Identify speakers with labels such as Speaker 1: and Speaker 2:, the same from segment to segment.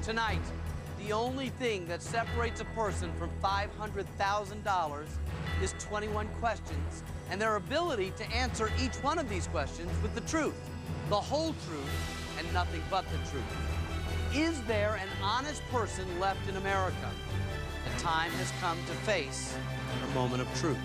Speaker 1: Tonight, the only thing that separates a person from $500,000 is 21 questions and their ability to answer each one of these questions with the truth, the whole truth, and nothing but the truth. Is there an honest person left in America? The time has come to face the moment of truth.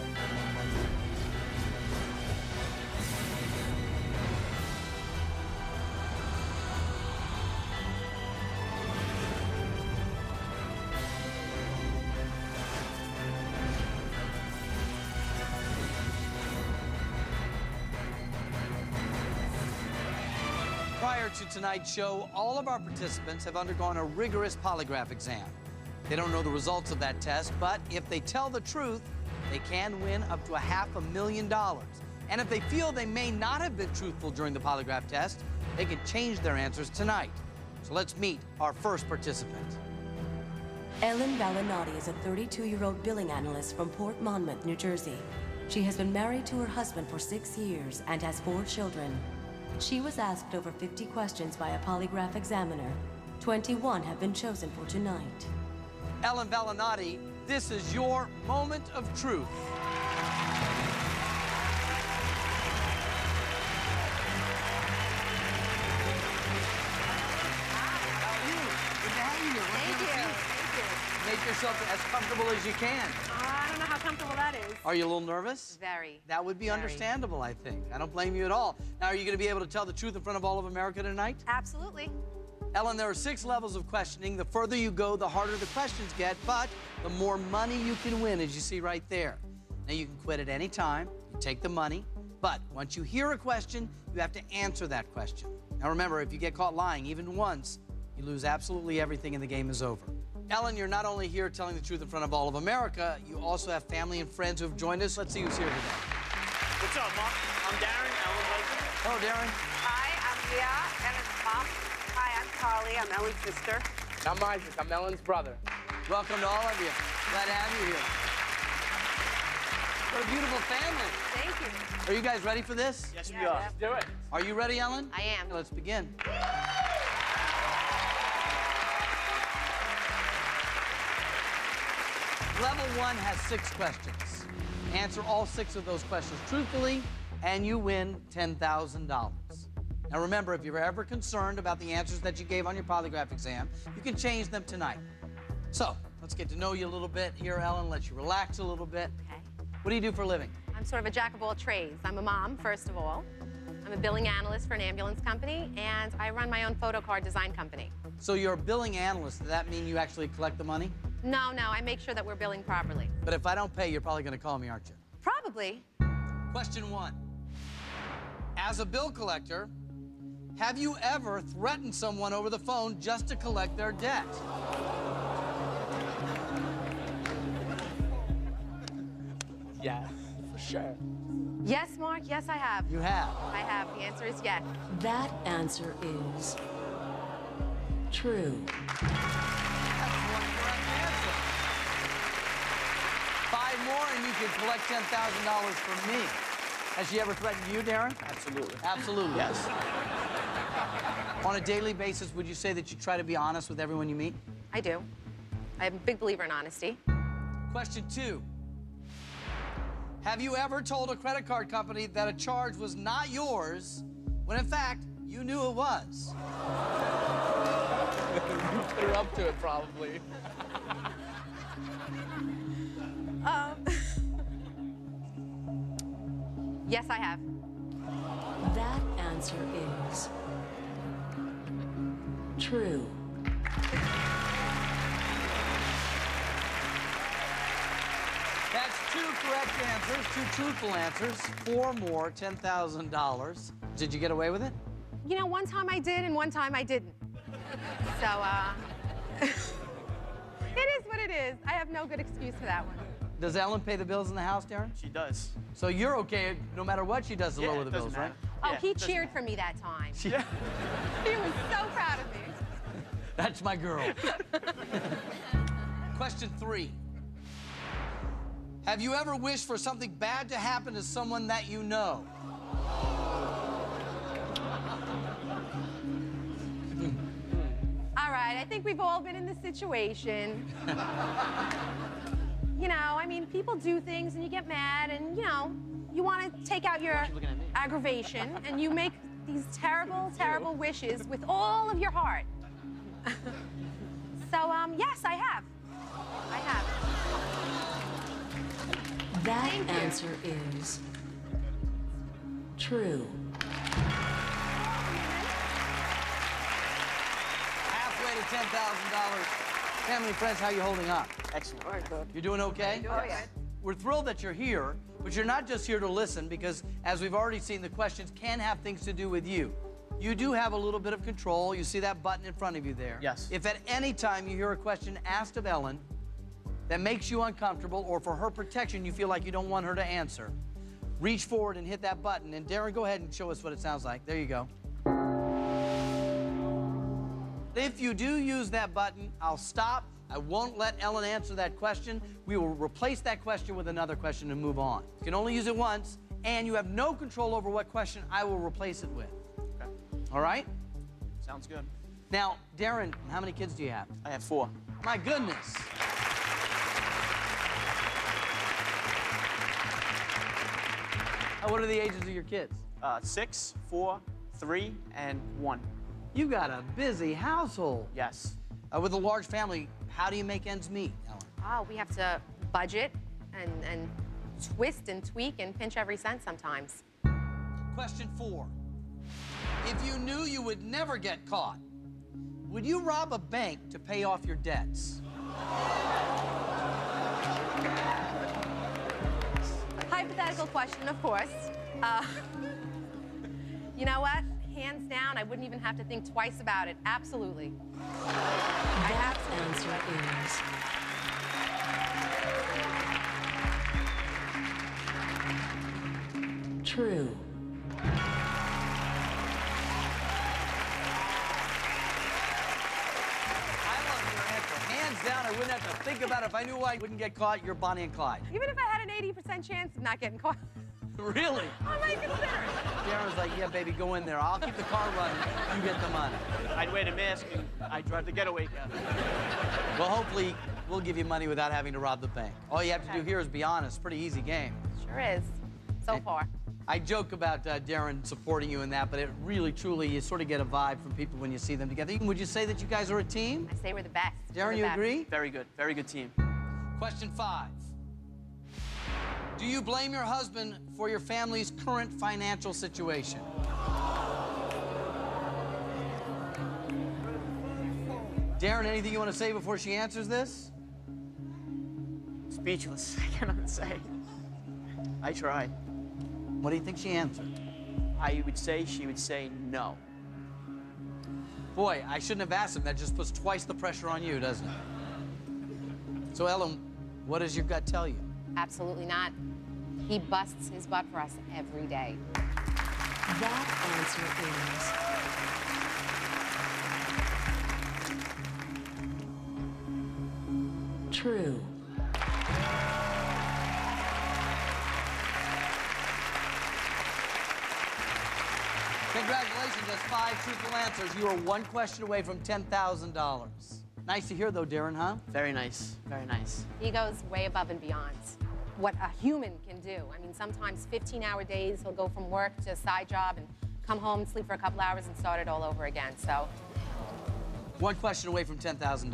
Speaker 1: Prior to tonight's show, all of our participants have undergone a rigorous polygraph exam. They don't know the results of that test, but if they tell the truth, they can win up to $500,000. And if they feel they may not have been truthful during the polygraph test, they can change their answers tonight. So let's meet our first participant.
Speaker 2: Ellen Balinotti is a 32-year-old billing analyst from Port Monmouth, New Jersey. She has been married to her husband for 6 years and has 4 children. She was asked over 50 questions by a polygraph examiner. 21 have been chosen for tonight.
Speaker 1: Ellen Balinotti, this is your moment of truth. Make yourself as comfortable as you can.
Speaker 3: I don't know how comfortable that is.
Speaker 1: Are you a little nervous?
Speaker 3: Very.
Speaker 1: That would be understandable, I think. I don't blame you at all. Now, are you going to be able to tell the truth in front of all of America tonight?
Speaker 3: Absolutely.
Speaker 1: Ellen, there are 6 levels of questioning. The further you go, the harder the questions get, but the more money you can win, as you see right there. Now, you can quit at any time. You take the money. But once you hear a question, you have to answer that question. Now, remember, if you get caught lying even once, you lose absolutely everything and the game is over. Ellen, you're not only here telling the truth in front of all of America, you also have family and friends who have joined us. Let's see who's here today.
Speaker 4: What's up, Mom? I'm Darren, Ellen's husband.
Speaker 1: Hello, Darren.
Speaker 5: Hi, I'm Leah, Ellen's mom. Hi, I'm Carly, I'm Ellen's sister.
Speaker 6: I'm Isaac, I'm Ellen's brother.
Speaker 1: Welcome to all of you. Glad to have you here. What a beautiful family.
Speaker 5: Thank you.
Speaker 1: Are you guys ready for this?
Speaker 4: Yes, we
Speaker 5: Yeah,
Speaker 4: are.
Speaker 5: yeah.
Speaker 6: Let's do it.
Speaker 1: Are you ready, Ellen?
Speaker 5: I am.
Speaker 1: Let's begin. Level 1 has 6 questions. Answer all 6 of those questions truthfully, and you win $10,000. Now remember, if you're ever concerned about the answers that you gave on your polygraph exam, you can change them tonight. So, let's get to know you a little bit here, Ellen. Let you relax a little bit.
Speaker 3: Okay.
Speaker 1: What do you do for a living?
Speaker 3: I'm sort of a jack of all trades. I'm a mom, first of all. I'm a billing analyst for an ambulance company, and I run my own photo card design company.
Speaker 1: So you're a billing analyst. Does that mean you actually collect the money?
Speaker 3: No, I make sure that we're billing properly.
Speaker 1: But if I don't pay, you're probably going to call me, aren't you?
Speaker 3: Probably.
Speaker 1: Question 1. As a bill collector, have you ever threatened someone over the phone just to collect their debt?
Speaker 6: Yeah, for sure.
Speaker 3: Yes, Mark, yes, I have.
Speaker 1: You have.
Speaker 3: I have. The answer is yes.
Speaker 2: That answer is true.
Speaker 1: That's one correct answer. 5 more and you can collect $10,000 from me. Has she ever threatened you, Darren?
Speaker 4: Absolutely.
Speaker 1: Absolutely.
Speaker 4: Yes.
Speaker 1: On a daily basis, would you say that you try to be honest with everyone you meet?
Speaker 3: I do. I'm a big believer in honesty.
Speaker 1: Question 2. Have you ever told a credit card company that a charge was not yours when, in fact, you knew it was?
Speaker 6: You put her up to it, probably.
Speaker 3: Yes, I have.
Speaker 2: That answer is true.
Speaker 1: That's 2 correct answers, 2 truthful answers, 4 more, $10,000. Did you get away with it?
Speaker 3: You know, one time I did and one time I didn't. So, it is what it is. I have no good excuse for that one.
Speaker 1: Does Ellen pay the bills in the house, Darren?
Speaker 4: She does.
Speaker 1: So you're okay no matter what she does to lower the
Speaker 4: it doesn't
Speaker 1: bills, right?
Speaker 4: matter.
Speaker 3: Oh,
Speaker 4: Yeah,
Speaker 3: he
Speaker 4: it doesn't
Speaker 3: cheered
Speaker 4: matter.
Speaker 3: for me that time.
Speaker 4: Yeah.
Speaker 3: He was so proud of me.
Speaker 1: That's my girl. Question 3. Have you ever wished for something bad to happen to someone that you know?
Speaker 3: All right. I think we've all been in this situation. You know, I mean, people do things and you get mad and, you know, you want to take out your aggravation and you make these terrible, terrible wishes with all of your heart. So, yes, I have. I have.
Speaker 2: That answer is true.
Speaker 1: Halfway to $10,000. Family, friends, how are you holding up?
Speaker 4: Excellent.
Speaker 5: Very good.
Speaker 1: You're doing okay?
Speaker 5: Oh, yeah.
Speaker 1: We're thrilled that you're here, but you're not just here to listen because, as we've already seen, the questions can have things to do with you. You do have a little bit of control. You see that button in front of you there.
Speaker 4: Yes.
Speaker 1: If at any time you hear a question asked of Ellen that makes you uncomfortable or for her protection you feel like you don't want her to answer, reach forward and hit that button. And Darren, go ahead and show us what it sounds like. There you go. If you do use that button, I'll stop. I won't let Ellen answer that question. We will replace that question with another question and move on. You can only use it once, and you have no control over what question I will replace it with.
Speaker 4: Okay.
Speaker 1: All right?
Speaker 4: Sounds good.
Speaker 1: Now, Darren, how many kids do you have?
Speaker 4: I have 4.
Speaker 1: My goodness. What are the ages of your kids?
Speaker 4: 6, 4, 3, and 1.
Speaker 1: You got a busy household.
Speaker 4: Yes.
Speaker 1: With a large family, how do you make ends meet, Ellen?
Speaker 3: Oh, we have to budget and twist and tweak and pinch every cent sometimes.
Speaker 1: Question 4. If you knew you would never get caught, would you rob a bank to pay off your debts?
Speaker 3: Hypothetical question, of course. You know what? Hands down, I wouldn't even have to think twice about it. Absolutely.
Speaker 2: That answer is true.
Speaker 1: I love your answer. Hands down, I wouldn't have to think about it. If I knew I wouldn't get caught, you're Bonnie and Clyde.
Speaker 3: Even if I had an 80% chance of not getting caught,
Speaker 1: Really?
Speaker 3: I might consider it.
Speaker 1: Darren's like, yeah, baby, go in there. I'll keep the car running. You get the money.
Speaker 4: I'd wear the mask and I'd drive the getaway car.
Speaker 1: Well, hopefully, we'll give you money without having to rob the bank. All you have to do here is be honest. Pretty easy game.
Speaker 3: Sure is. So far.
Speaker 1: I joke about Darren supporting you in that, but it really, truly, you sort of get a vibe from people when you see them together. Would you say that you guys are a team?
Speaker 3: I say we're the best. We're
Speaker 1: Darren,
Speaker 3: the
Speaker 1: you
Speaker 3: best.
Speaker 1: agree?
Speaker 4: Very good. Very good team.
Speaker 1: Question 5. Do you blame your husband for your family's current financial situation? Darren, anything you want to say before she answers this?
Speaker 4: Speechless. I cannot say. I tried.
Speaker 1: What do you think she answered?
Speaker 4: I would say she would say no.
Speaker 1: Boy, I shouldn't have asked him. That just puts twice the pressure on you, doesn't it? So, Ellen, what does your gut tell you?
Speaker 3: Absolutely not. He busts his butt for us every day.
Speaker 2: That answer is true.
Speaker 1: Congratulations, that's 5 truthful answers. You are 1 question away from $10,000. Nice to hear, though, Darren, huh?
Speaker 4: Very nice. Very nice.
Speaker 3: He goes way above and beyond what a human can do. I mean, sometimes 15-hour days, he'll go from work to a side job and come home, sleep for a couple hours, and start it all over again. So,
Speaker 1: 1 question away from $10,000.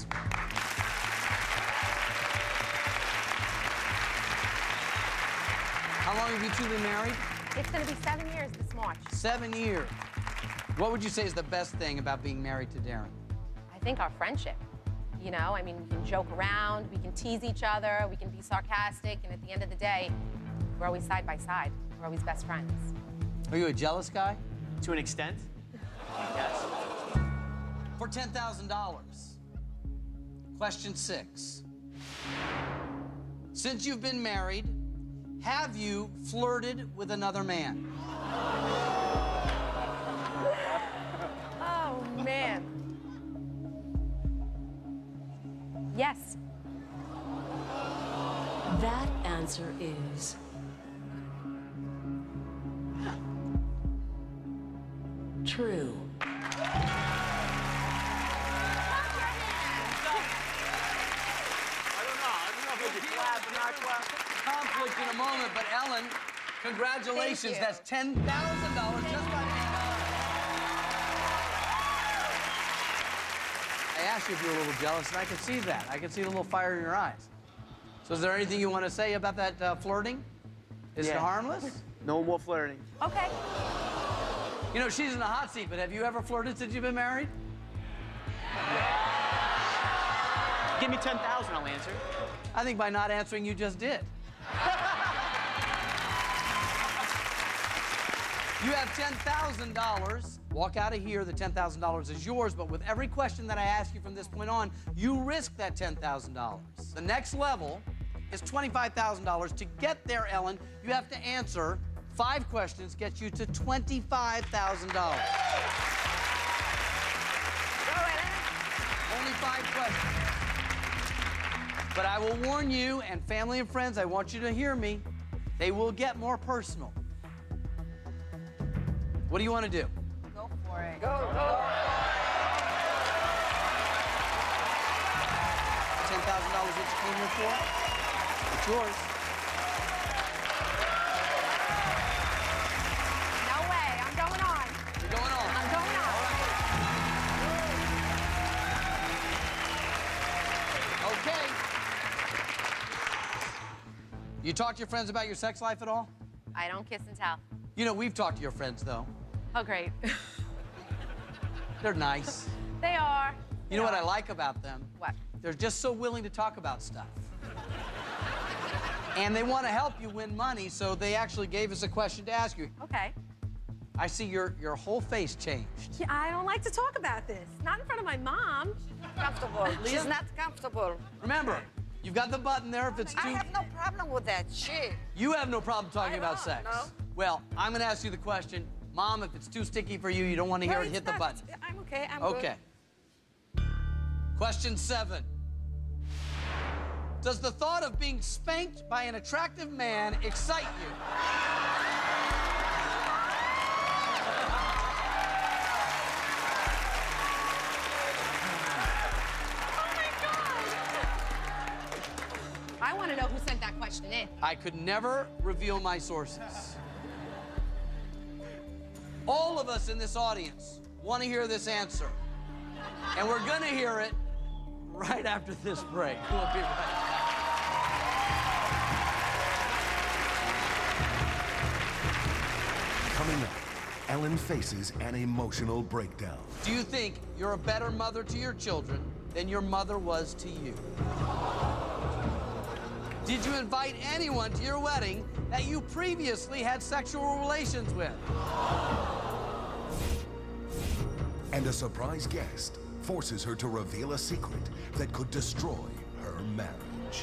Speaker 1: How long have you two been married?
Speaker 3: it's going to be 7 years this March.
Speaker 1: 7 years. What would you say is the best thing about being married to Darren?
Speaker 3: I think our friendship. You know, I mean, we can joke around, we can tease each other, we can be sarcastic, and at the end of the day, we're always side by side. We're always best friends.
Speaker 1: Are you a jealous guy?
Speaker 4: To an extent. Yes.
Speaker 1: For $10,000. Question 6. Since you've been married, have you flirted with another man?
Speaker 3: Oh, man. Yes.
Speaker 2: That answer is true.
Speaker 1: conflict in a moment, but Ellen, congratulations.
Speaker 5: Thank you.
Speaker 1: That's $10,000 just by being honest. I asked you if you were a little jealous, and I could see that. I could see the little fire in your eyes. So is there anything you want to say about that flirting? Is it harmless?
Speaker 4: No more flirting.
Speaker 3: Okay.
Speaker 1: You know, she's in the hot seat, but have you ever flirted since you've been married?
Speaker 4: Give me 10,000, I'll answer.
Speaker 1: I think by not answering, you just did. You have $10,000. Walk out of here, the $10,000 is yours, but with every question that I ask you from this point on, you risk that $10,000. The next level is $25,000. To get there, Ellen, you have to answer 5 questions, gets you to $25,000. Only 5 questions. But I will warn you, and family and friends, I want you to hear me. They will get more personal. What do you want to do?
Speaker 5: Go for it.
Speaker 1: $10,000 what you came here for? It's yours.
Speaker 3: No way. I'm going on.
Speaker 1: You're going on.
Speaker 3: I'm going on.
Speaker 1: Okay. You talk to your friends about your sex life at all?
Speaker 3: I don't kiss and tell.
Speaker 1: You know, we've talked to your friends, though.
Speaker 3: Oh, great.
Speaker 1: They're nice.
Speaker 3: They are.
Speaker 1: You know what I like about them?
Speaker 3: What?
Speaker 1: They're just so willing to talk about stuff. And they want to help you win money, so they actually gave us a question to ask you.
Speaker 3: Okay.
Speaker 1: I see your whole face changed.
Speaker 3: Yeah, I don't like to talk about this. Not in front of my mom.
Speaker 5: Comfortable. She's not comfortable.
Speaker 1: Remember, you've got the button there if it's too...
Speaker 5: I have no problem with that. Shit.
Speaker 1: You have no problem talking
Speaker 5: I
Speaker 1: about
Speaker 5: don't,
Speaker 1: sex.
Speaker 5: no.
Speaker 1: Well, I'm going to ask you the question. Mom, if it's too sticky for you, you don't want to hear it, hit the button.
Speaker 5: I'm okay. I'm
Speaker 1: Okay. Question 7. Does the thought of being spanked by an attractive man excite you?
Speaker 3: I want to know who sent that question in.
Speaker 1: I could never reveal my sources. All of us in this audience want to hear this answer. And we're going to hear it right after this break. We'll be right back.
Speaker 7: Coming up, Ellen faces an emotional breakdown.
Speaker 1: Do you think you're a better mother to your children than your mother was to you? Did you invite anyone to your wedding that you previously had sexual relations with?
Speaker 7: And a surprise guest forces her to reveal a secret that could destroy her marriage.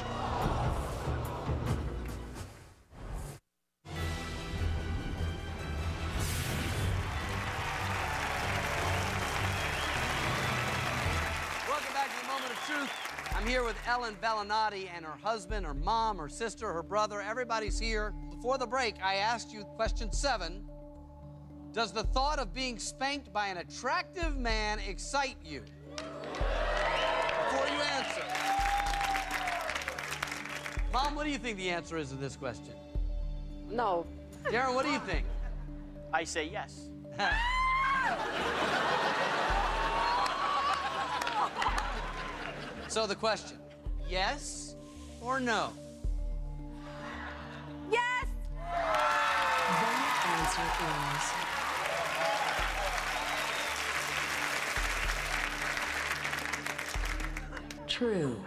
Speaker 1: Welcome back to the Moment of Truth. I'm here with Ellen Vellinati and her husband, her mom, her sister, her brother. Everybody's here. Before the break, I asked you question 7. Does the thought of being spanked by an attractive man excite you? Before you answer. Mom, what do you think the answer is to this question?
Speaker 5: No.
Speaker 1: Darren, what do you think?
Speaker 4: I say yes.
Speaker 1: So the question, yes or no?
Speaker 3: Yes!
Speaker 2: The answer is true.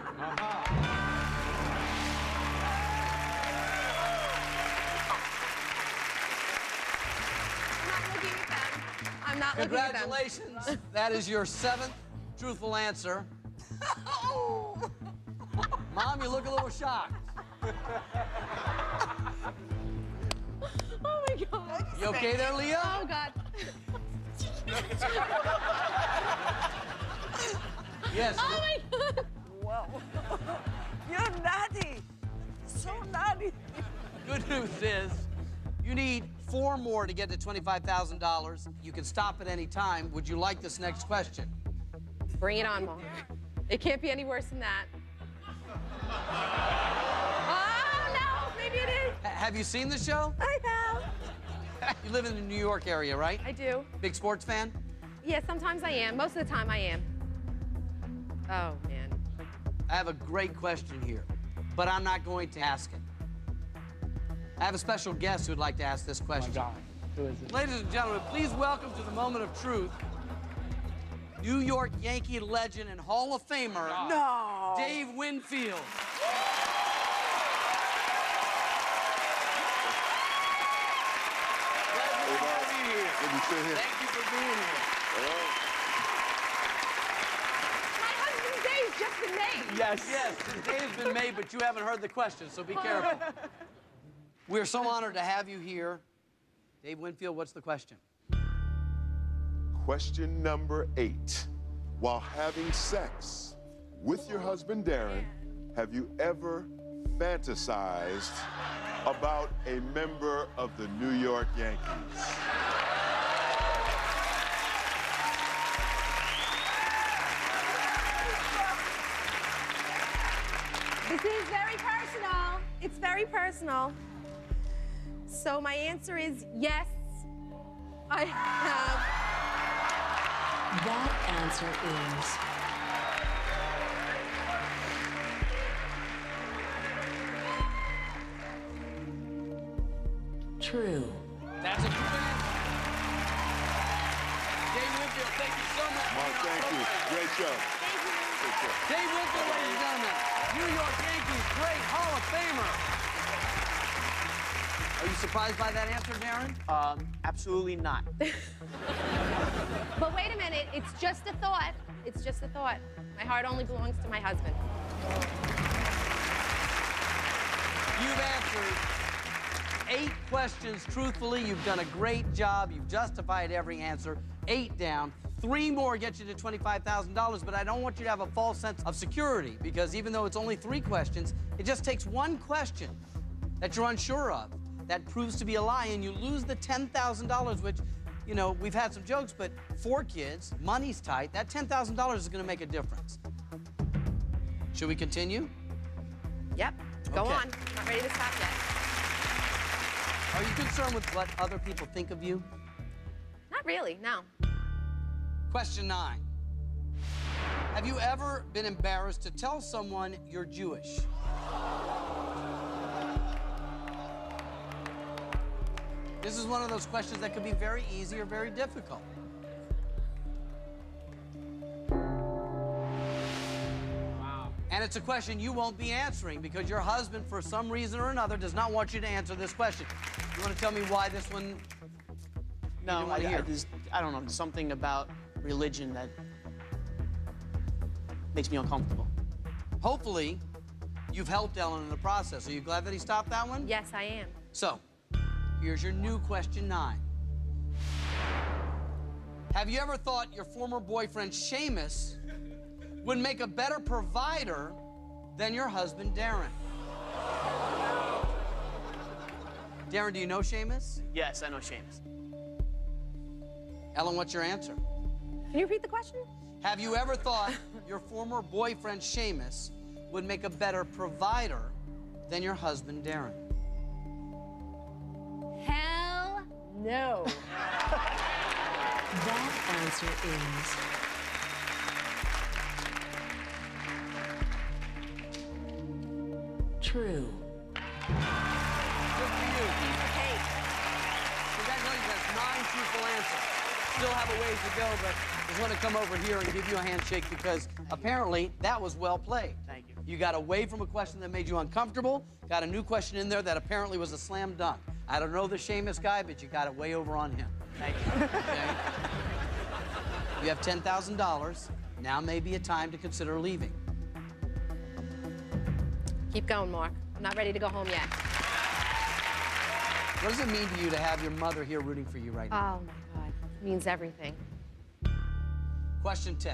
Speaker 3: I'm not looking at them.
Speaker 1: Congratulations. That is your 7th truthful answer. Mom, you look a little shocked.
Speaker 3: Oh, my God.
Speaker 1: You okay there, Leah?
Speaker 3: Oh, God.
Speaker 1: Yes.
Speaker 3: Oh, my God.
Speaker 5: Whoa. You're naughty. So naughty.
Speaker 1: Good news is you need 4 more to get to $25,000. You can stop at any time. Would you like this next question?
Speaker 3: Bring it on, Mom. It can't be any worse than that.
Speaker 1: Have you seen the show?
Speaker 3: I have.
Speaker 1: You live in the New York area, right?
Speaker 3: I do.
Speaker 1: Big sports fan?
Speaker 3: Yeah, sometimes I am. Most of the time I am. Oh, man.
Speaker 1: I have a great question here, but I'm not going to ask it. I have a special guest who'd like to ask this
Speaker 6: Oh my
Speaker 1: question.
Speaker 6: God. Who is it?
Speaker 1: Ladies and gentlemen, please welcome to the moment of truth, New York Yankee legend and Hall of Famer,
Speaker 5: No.
Speaker 1: Dave Winfield.
Speaker 8: Good to sit here.
Speaker 1: Thank you for being here.
Speaker 3: My husband's day's just been made.
Speaker 6: Yes.
Speaker 1: Yes, the day has been made, but you haven't heard the question, so be careful. We're so honored to have you here. Dave Winfield, what's the question?
Speaker 8: Question number 8. While having sex with your husband, Darren, have you ever fantasized about a member of the New York Yankees?
Speaker 3: This is very personal. It's very personal. So my answer is yes, I have.
Speaker 2: That answer is true.
Speaker 1: That's a good answer. Dave Winfield, thank you so much.
Speaker 8: Mark, thank you. Great show. Great show.
Speaker 1: Dave Winfield, ladies and gentlemen, New York Yankees great Hall of Famer. Are you surprised by that answer, Darren?
Speaker 4: Absolutely not.
Speaker 3: But wait a minute, it's just a thought. It's just a thought. My heart only belongs to my husband.
Speaker 1: You've answered 8 questions truthfully. You've done a great job. You've justified every answer. 8 down. 3 more get you to $25,000, but I don't want you to have a false sense of security because even though it's only 3 questions, it just takes 1 question that you're unsure of that proves to be a lie and you lose the $10,000, which, you know, we've had some jokes, but 4 kids, money's tight. That $10,000 is going to make a difference. Should we continue?
Speaker 3: Yep, go
Speaker 1: Okay.
Speaker 3: on. Not ready to stop yet.
Speaker 1: Are you concerned with what other people think of you?
Speaker 3: Not really, no.
Speaker 1: Question 9. Have you ever been embarrassed to tell someone you're Jewish? This is one of those questions that could be very easy or very difficult.
Speaker 6: Wow.
Speaker 1: And it's a question you won't be answering because your husband, for some reason or another, does not want you to answer this question. You want to tell me why this one?
Speaker 4: No,
Speaker 1: didn't wanna hear?
Speaker 4: I don't know, something about religion that makes me uncomfortable.
Speaker 1: Hopefully, you've helped Ellen in the process. Are you glad that he stopped that one?
Speaker 3: Yes, I am.
Speaker 1: So, here's your new question 9. Have you ever thought your former boyfriend, Seamus, would make a better provider than your husband, Darren? Darren, do you know Seamus?
Speaker 4: Yes, I know Seamus.
Speaker 1: Ellen, what's your answer?
Speaker 3: Can you repeat the question?
Speaker 1: Have you ever thought your former boyfriend, Seamus, would make a better provider than your husband, Darren?
Speaker 3: Hell no.
Speaker 2: That answer is true.
Speaker 1: Good for you. Congratulations, that's 9 truthful answers. Still have a ways to go, but I just want to come over here and give you a handshake because apparently that was well played.
Speaker 4: Thank you.
Speaker 1: You got away from a question that made you uncomfortable, got a new question in there that apparently was a slam dunk. I don't know the Seamus guy, but you got it way over on him.
Speaker 4: Thank you.
Speaker 1: Okay? You have $10,000. Now may be a time to consider leaving.
Speaker 3: Keep going, Mark. I'm not ready to go home yet.
Speaker 1: What does it mean to you to have your mother here rooting for you right now?
Speaker 3: Oh, my God. It means everything.
Speaker 1: Question 10.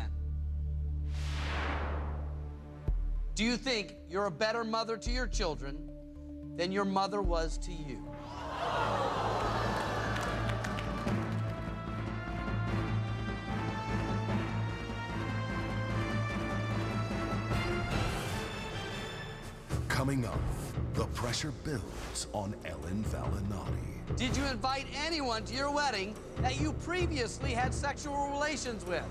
Speaker 1: Do you think you're a better mother to your children than your mother was to you?
Speaker 7: Coming up, The pressure builds on Ellen Valinotti.
Speaker 1: Did you invite anyone to your wedding that you previously had sexual relations with?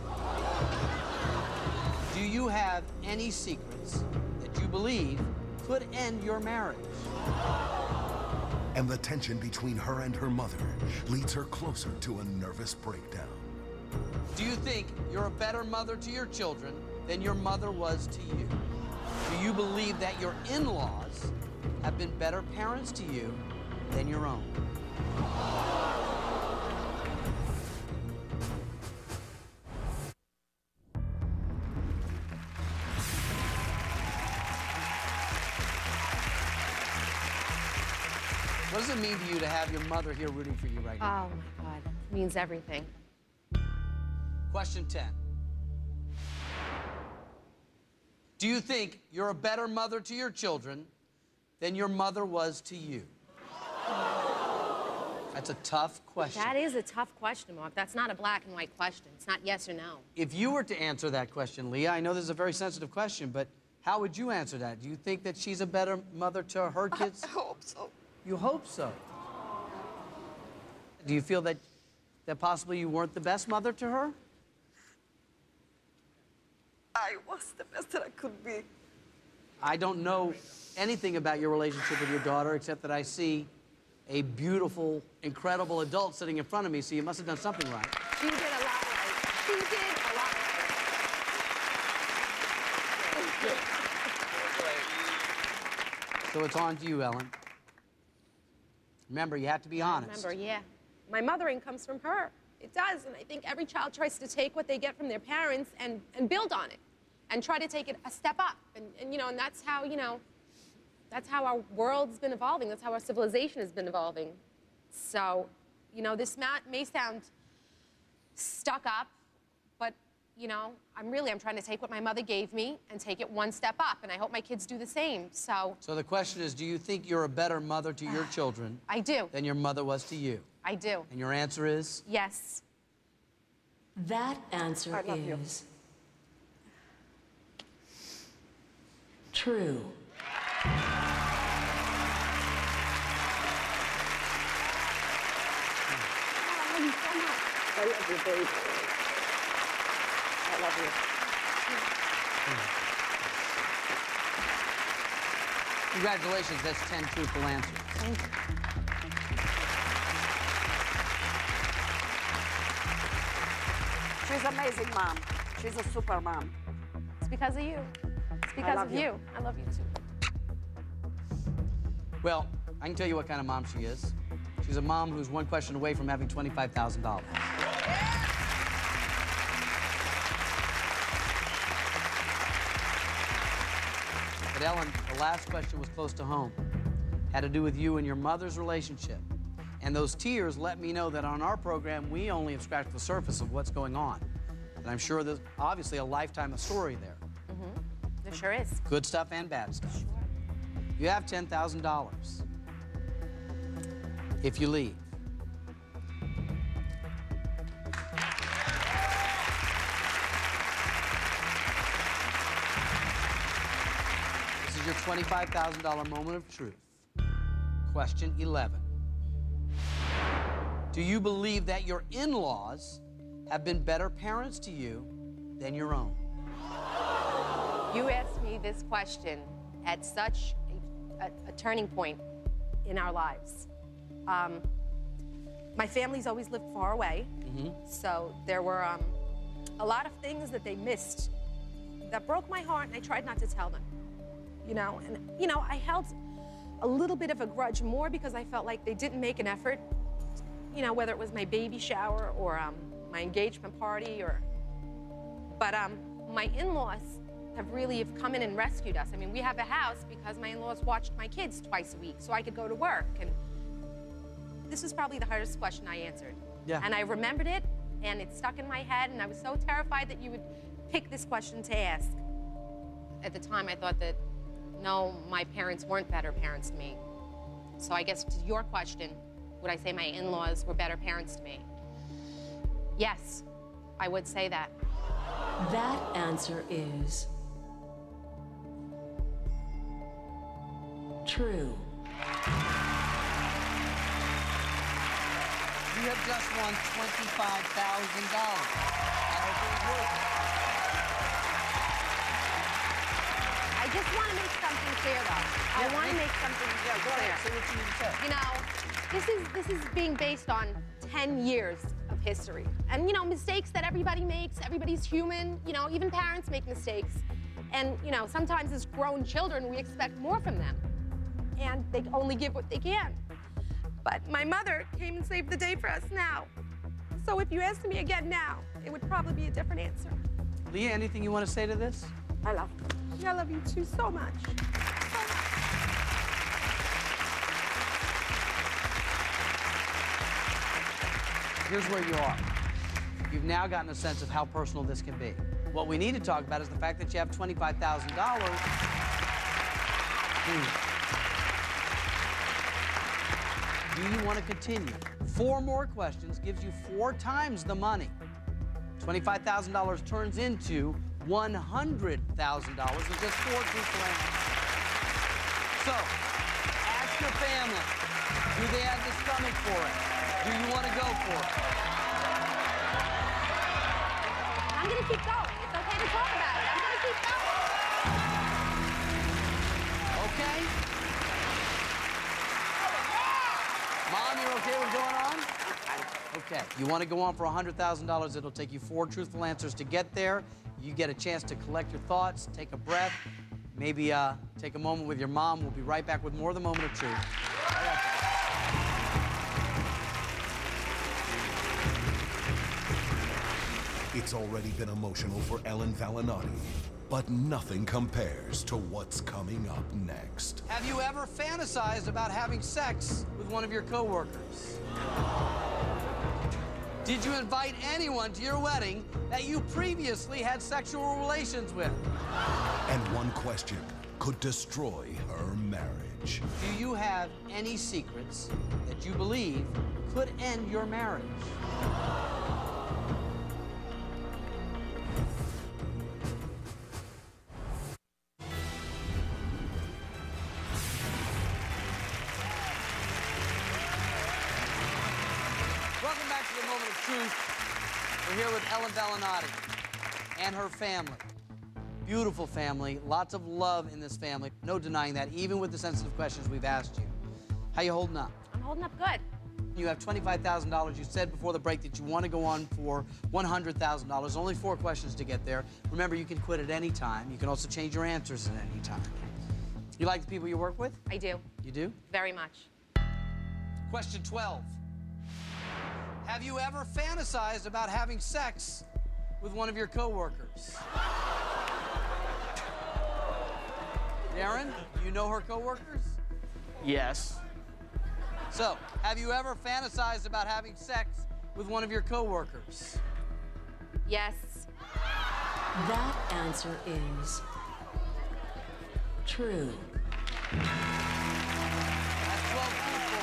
Speaker 1: Do you have any secrets that you believe could end your marriage?
Speaker 7: And the tension between her and her mother leads her closer to a nervous breakdown.
Speaker 1: Do you think you're a better mother to your children than your mother was to you? Do you believe that your in-laws have been better parents to you than your own? What does it mean to you to have your mother here rooting for you right now?
Speaker 3: Oh my God, it means everything.
Speaker 1: Question 10. Do you think you're a better mother to your children than your mother was to you? That's a tough question.
Speaker 3: That is a tough question, Mark. That's not a black and white question. It's not yes or no.
Speaker 1: If you were to answer that question, Leah, I know this is a very sensitive question, but how would you answer that? Do you think that she's a better mother to her kids?
Speaker 5: I hope so.
Speaker 1: You hope so. Do you feel that possibly you weren't the best mother to her?
Speaker 5: I was the best that I could be.
Speaker 1: I don't know anything about your relationship with your daughter except that I see a beautiful, incredible adult sitting in front of me, so you must have done something right.
Speaker 3: She did a lot right. She did a lot right.
Speaker 1: So it's on to you, Ellen. Remember, you have to be honest.
Speaker 3: Remember, yeah. My mothering comes from her. It does, and I think every child tries to take what they get from their parents and build on it and try to take it a step up. And you know, and that's how, you know, that's how our world's been evolving. That's how our civilization has been evolving. So, you know, this may sound stuck up, but, you know, I'm trying to take what my mother gave me and take it one step up, and I hope my kids do the same, so.
Speaker 1: So the question is, do you think you're a better mother to your children
Speaker 3: I do.
Speaker 1: than your mother was to you?
Speaker 3: I do.
Speaker 1: And your answer is?
Speaker 3: Yes.
Speaker 2: That answer is true.
Speaker 5: I love you, baby. I love you.
Speaker 1: Congratulations, that's 10 truthful answers.
Speaker 3: Thank you.
Speaker 5: She's an amazing mom. She's a super mom.
Speaker 3: It's because of you. It's because of you. I love you too.
Speaker 1: Well, I can tell you what kind of mom she is. She's a mom who's one question away from having $25,000. But Ellen, the last question was close to home. Had to do with you and your mother's relationship. And those tears let me know that on our program, we only have scratched the surface of what's going on. And I'm sure there's obviously a lifetime of story there.
Speaker 3: Mm-hmm. There sure is.
Speaker 1: Good stuff and bad stuff.
Speaker 3: Sure.
Speaker 1: You have $10,000 if you leave. This is your $25,000 moment of truth. Question 11. Do you believe that your in-laws have been better parents to you than your own?
Speaker 3: You asked me this question at such a turning point in our lives. My family's always lived far away, so there were a lot of things that they missed that broke my heart, and I tried not to tell them, you know? And, you know, I held a little bit of a grudge more because I felt like they didn't make an effort, you know, whether it was my baby shower or my engagement party but my in-laws have come in and rescued us. I mean, we have a house because my in-laws watched my kids twice a week so I could go to work. And this was probably the hardest question I answered.
Speaker 1: Yeah.
Speaker 3: And I remembered it, and it stuck in my head, and I was so terrified that you would pick this question to ask. At the time, I thought that, no, my parents weren't better parents to me. So I guess to your question, would I say my in-laws were better parents to me? Yes, I would say that.
Speaker 2: That answer is True.
Speaker 1: You have just won $25,000. I hope it was worth it.
Speaker 3: I just want to make something clear, though. I want to make something clear.
Speaker 1: Go ahead, say what you need to say.
Speaker 3: You know, this is being based on 10 years of history. And, you know, mistakes that everybody makes, everybody's human, you know, even parents make mistakes. And, you know, sometimes as grown children, we expect more from them. And they only give what they can. But my mother came and saved the day for us now. So if you asked me again now, it would probably be a different answer.
Speaker 1: Leah, anything you want to say to this?
Speaker 3: I love you. I love you too so much.
Speaker 1: Here's where you are. You've now gotten a sense of how personal this can be. What we need to talk about is the fact that you have $25,000. Do you want to continue? 4 more questions gives you 4 times the money. $25,000 turns into $100,000 with just 4 truthful answers. So, ask your family, do they have the stomach for it? Do you want to go for it?
Speaker 3: I'm going to keep going. It's okay to talk about it. I'm going to keep going.
Speaker 1: Okay? Mom, you're okay with going on? Okay. You want to go on for $100,000. It'll take you 4 truthful answers to get there. You get a chance to collect your thoughts, take a breath, maybe take a moment with your mom. We'll be right back with more of the Moment of Truth.
Speaker 7: It's already been emotional for Ellen Valenotti, but nothing compares to what's coming up next.
Speaker 1: Have you ever fantasized about having sex with one of your coworkers? Did you invite anyone to your wedding that you previously had sexual relations with?
Speaker 7: And one question could destroy her marriage.
Speaker 1: Do you have any secrets that you believe could end your marriage? Welcome back to the Moment of Truth. We're here with Ellen Valenotti and her family. Beautiful family, lots of love in this family. No denying that, even with the sensitive questions we've asked you. How you holding up?
Speaker 3: I'm holding up good.
Speaker 1: You have $25,000. You said before the break that you want to go on for $100,000. Only 4 questions to get there. Remember, you can quit at any time. You can also change your answers at any time. You like the people you work with?
Speaker 3: I do.
Speaker 1: You do?
Speaker 3: Very much.
Speaker 1: Question 12. Have you ever fantasized about having sex with one of your coworkers? Darren, do you know her coworkers?
Speaker 4: Yes.
Speaker 1: So, have you ever fantasized about having sex with one of your coworkers?
Speaker 3: Yes.
Speaker 2: That answer is true.
Speaker 1: That's 12 people.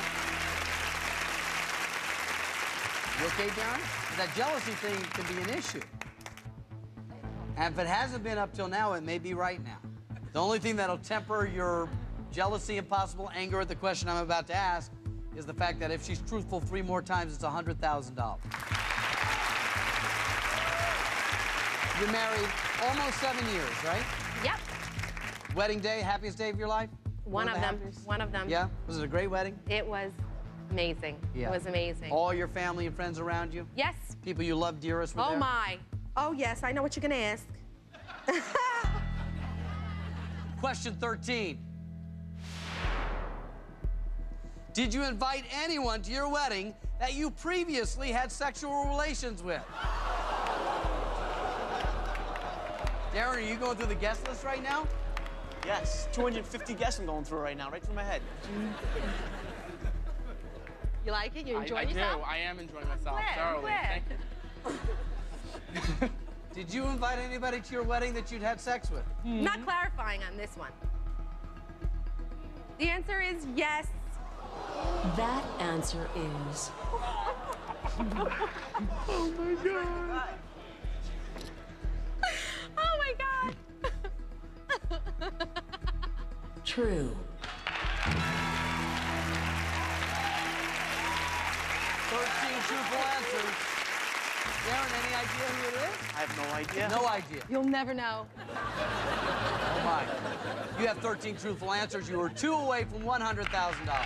Speaker 1: You okay, Darren? That jealousy thing can be an issue. And if it hasn't been up till now, it may be right now. The only thing that'll temper your jealousy and possible anger at the question I'm about to ask is the fact that if she's truthful 3 more times, it's $100,000. You're married almost 7 years, right?
Speaker 3: Yep.
Speaker 1: Wedding day, happiest day of your life?
Speaker 3: One of them.
Speaker 1: happiest?
Speaker 3: One of them.
Speaker 1: Yeah? Was it a great wedding?
Speaker 3: It was amazing.
Speaker 1: Yeah.
Speaker 3: It was amazing.
Speaker 1: All your family and friends around you?
Speaker 3: Yes.
Speaker 1: People you love dearest were
Speaker 3: Oh
Speaker 1: there?
Speaker 3: my. Oh yes, I know what you're gonna ask.
Speaker 1: Question 13. Did you invite anyone to your wedding that you previously had sexual relations with? Darren, are you going through the guest list right now?
Speaker 4: Yes. 250 guests I'm going through right now, right through my head.
Speaker 3: You like it? You enjoying
Speaker 6: I
Speaker 3: yourself?
Speaker 6: do. I am enjoying myself
Speaker 3: glad, I'm
Speaker 6: thoroughly.
Speaker 3: glad.
Speaker 6: Thank you.
Speaker 1: Did you invite anybody to your wedding that you'd had sex with?
Speaker 3: Not clarifying on this one. The answer is yes.
Speaker 2: That answer is
Speaker 3: Oh my god. Oh my god.
Speaker 2: true.
Speaker 1: truthful answers. Darren, any idea who it is?
Speaker 4: I have no idea.
Speaker 1: No idea.
Speaker 3: You'll never know.
Speaker 1: Oh my. You have 13 truthful answers. You were 2 away from $100,000.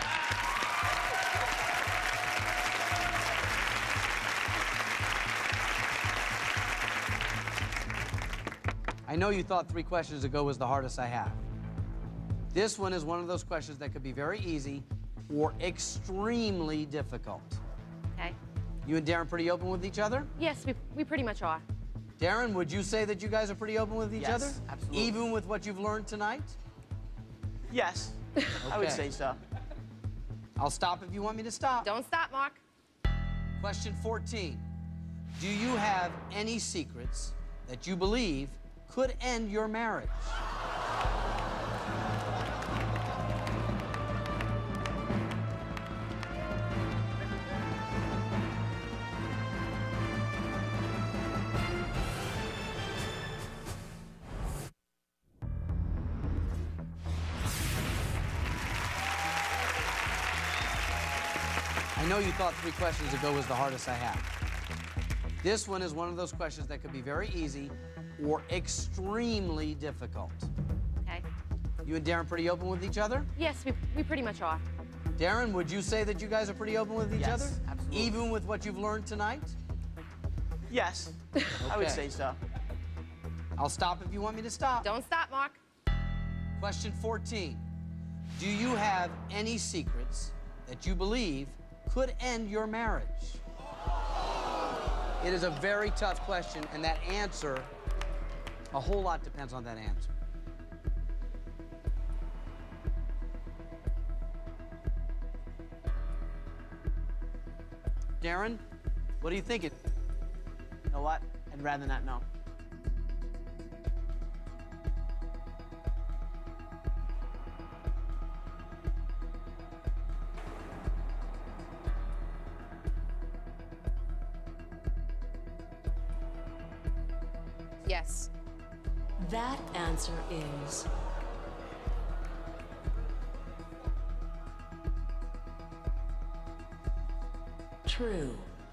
Speaker 1: I know you thought 3 questions ago was the hardest I have. This one is one of those questions that could be very easy or extremely difficult.
Speaker 3: Okay.
Speaker 1: You and Darren pretty open with each other?
Speaker 3: Yes, we pretty much are.
Speaker 1: Darren, would you say that you guys are pretty open with each
Speaker 4: Yes,
Speaker 1: other?
Speaker 4: absolutely.
Speaker 1: Even with what you've learned tonight?
Speaker 4: Yes, I would
Speaker 1: Okay.
Speaker 4: say so.
Speaker 1: I'll stop if you want me to stop.
Speaker 3: Don't stop, Mark.
Speaker 1: Question 14. Do you have any secrets that you believe could end your marriage? I know you thought 3 questions ago was the hardest I have. This one is one of those questions that could be very easy or extremely difficult.
Speaker 3: Okay.
Speaker 1: You and Darren pretty open with each other?
Speaker 3: Yes, we pretty much are.
Speaker 1: Darren, would you say that you guys are pretty open with each
Speaker 4: Yes,
Speaker 1: other?
Speaker 4: absolutely.
Speaker 1: Even with what you've learned tonight?
Speaker 4: Yes, I would
Speaker 1: Okay.
Speaker 4: say so.
Speaker 1: I'll stop if you want me to stop.
Speaker 3: Don't stop, Mark.
Speaker 1: Question 14. Do you have any secrets that you believe could end your marriage? It is a very tough question, and that answer, a whole lot depends on that answer. Darren, what are you thinking?
Speaker 4: You know what? I'd rather not know.
Speaker 3: Yes.
Speaker 2: That answer is true.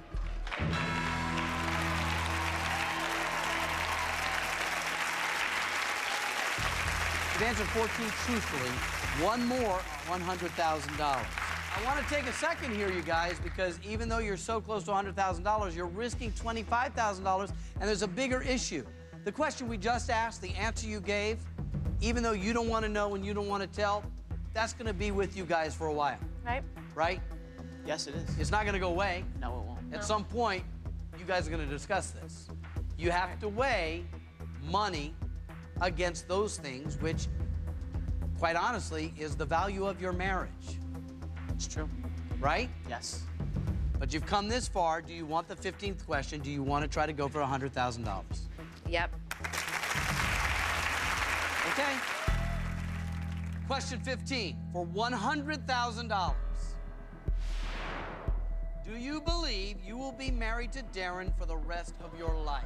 Speaker 1: You've answered 14 truthfully. One more, $100,000. I want to take a second here, you guys, because even though you're so close to $100,000, you're risking $25,000, and there's a bigger issue. The question we just asked, the answer you gave, even though you don't want to know and you don't want to tell, that's going to be with you guys for a while,
Speaker 3: Right?
Speaker 1: right?
Speaker 4: Yes, it is.
Speaker 1: It's not going to go away.
Speaker 4: No, it won't.
Speaker 1: At some point, you guys are going to discuss this. You have to weigh money against those things, which, quite honestly, is the value of your marriage,
Speaker 4: It's true.
Speaker 1: right?
Speaker 4: Yes.
Speaker 1: But you've come this far. Do you want the 15th question? Do you want to try to go for $100,000?
Speaker 3: Yep.
Speaker 1: Okay. Question 15 for $100,000. Do you believe you will be married to Darren for the rest of your life?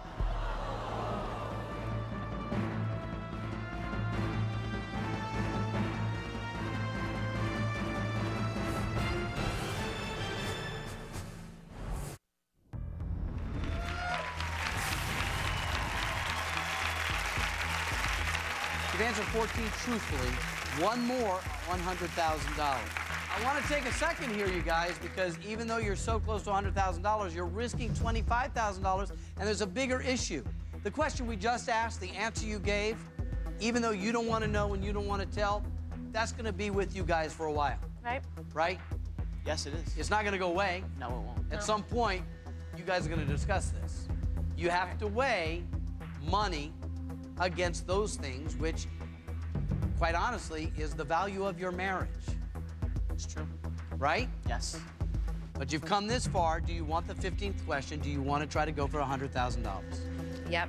Speaker 1: You've answered 14 truthfully. One more, $100,000. I want to take a second here, you guys, because even though you're so close to $100,000, you're risking $25,000, and there's a bigger issue. The question we just asked, the answer you gave, even though you don't want to know and you don't want to tell, that's going to be with you guys for a while,
Speaker 3: Right?
Speaker 1: right?
Speaker 4: Yes, it is.
Speaker 1: It's not going to go away.
Speaker 4: No, it won't.
Speaker 1: At some point, you guys are going to discuss this. You have to weigh money against those things, which, quite honestly, is the value of your marriage,
Speaker 4: It's true.
Speaker 1: right?
Speaker 4: Yes.
Speaker 1: But you've come this far. Do you want the 15th question? Do you want to try to go for $100,000?
Speaker 3: Yep.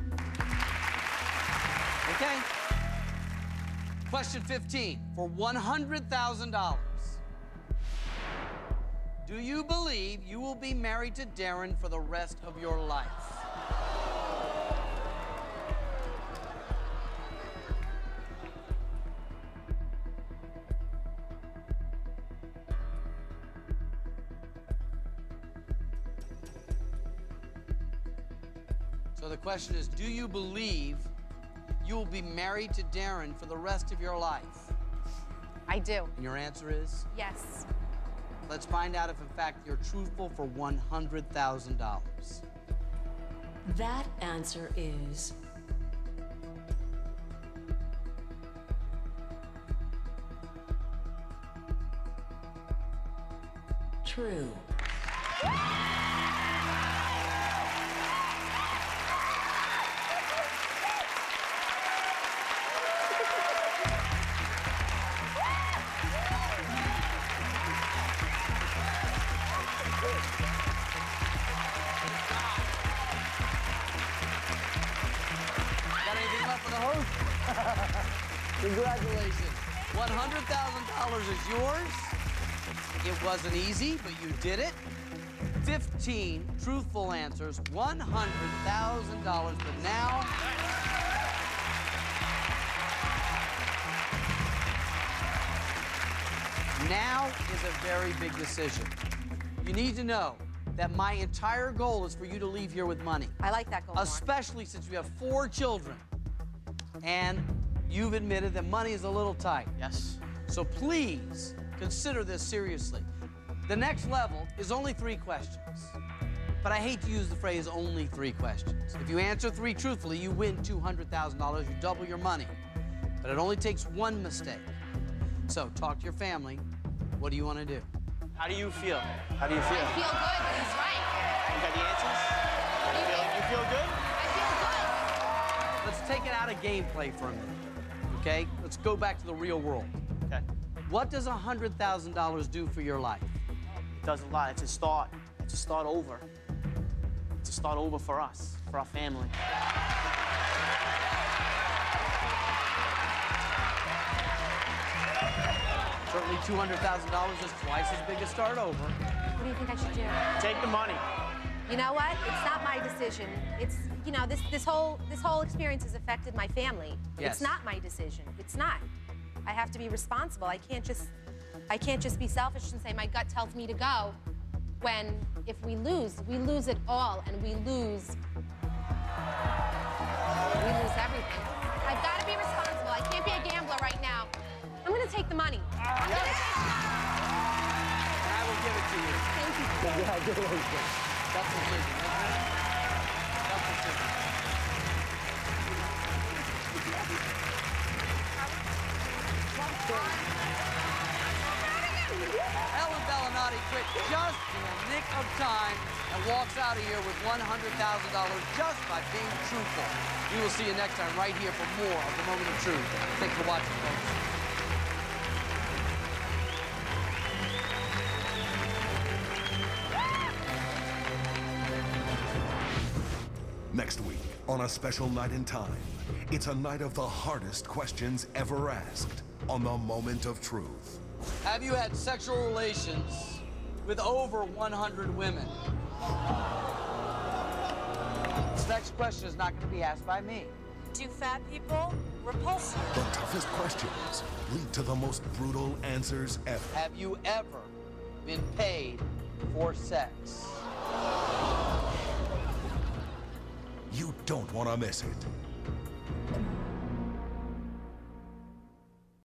Speaker 1: Okay. Question 15 for $100,000. Do you believe you will be married to Darren for the rest of your life? So the question is, do you believe you will be married to Darren for the rest of your life?
Speaker 3: I do.
Speaker 1: And your answer is?
Speaker 3: Yes.
Speaker 1: Let's find out if, in fact, you're truthful for $100,000.
Speaker 2: That answer is true.
Speaker 1: Got anything left for the host? Congratulations. $100,000 is yours. It wasn't easy, but you did it. 15 truthful answers, $100,000. But now, is a very big decision. You need to know that my entire goal is for you to leave here with money.
Speaker 3: I like that goal more.
Speaker 1: Especially since you have 4 children. And you've admitted that money is a little tight.
Speaker 4: Yes.
Speaker 1: So please consider this seriously. The next level is only 3 questions. But I hate to use the phrase only 3 questions. If you answer 3 truthfully, you win $200,000, you double your money. But it only takes 1 mistake. So talk to your family. What do you want to do?
Speaker 4: How do you feel? How do you feel?
Speaker 3: I feel good, but he's right.
Speaker 4: You got the answers? You feel good?
Speaker 3: I feel good.
Speaker 1: Let's take it out of gameplay for a minute, okay? Let's go back to the real world.
Speaker 4: Okay.
Speaker 1: What does $100,000 do for your life?
Speaker 4: It does a lot. It's a start. It's a start over. It's a start over for us, for our family.
Speaker 1: Certainly $200,000 is twice as big a start over.
Speaker 3: What do you think I should do?
Speaker 4: Take the money.
Speaker 3: You know what? It's not my decision. It's, you know, this whole experience has affected my family.
Speaker 1: Yes.
Speaker 3: It's not my decision. It's not. I have to be responsible. I can't just be selfish and say my gut tells me to go, when if we lose it all, and we lose everything. I've got to be responsible. I can't be a gambler right now. I'm going to take the money. I'm going to take the money.
Speaker 1: And I will give it to you.
Speaker 3: Thank you.
Speaker 1: Congratulations. Tough decision, isn't it? Tough decision. Ellen Bellinati quit just in the nick of time and walks out of here with $100,000 just by being truthful. We will see you next time right here for more of The Moment of Truth. Thanks for watching, folks.
Speaker 7: Next week, on a special night in time, it's a night of the hardest questions ever asked on The Moment of Truth.
Speaker 1: Have you had sexual relations with over 100 women? This next question is not going to be asked by me.
Speaker 9: Do fat people repulse you?
Speaker 7: The toughest questions lead to the most brutal answers ever.
Speaker 1: Have you ever been paid for sex?
Speaker 7: You don't want to miss it.